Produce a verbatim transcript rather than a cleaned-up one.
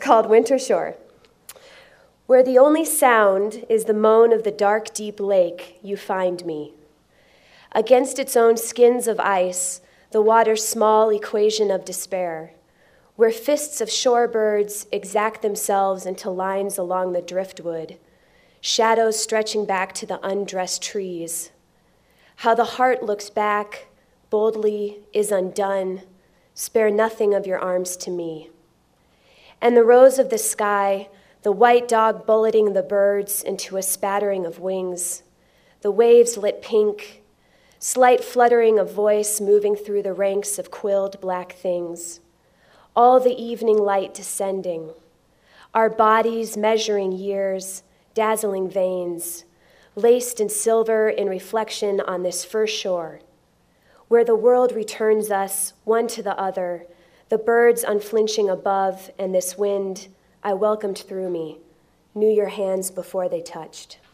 called Winter Shore. Where the only sound is the moan of the dark, deep lake, you find me. Against its own skins of ice, the water's small equation of despair, where fists of shorebirds exact themselves into lines along the driftwood, shadows stretching back to the undressed trees. How the heart looks back, boldly, is undone, spare nothing of your arms to me. And the rose of the sky, the white dog bulleting the birds into a spattering of wings, the waves lit pink, slight fluttering of voice moving through the ranks of quilled black things, all the evening light descending, our bodies measuring years, dazzling veins, laced in silver in reflection on this first shore, where the world returns us one to the other, the birds unflinching above, and this wind I welcomed through me, knew your hands before they touched.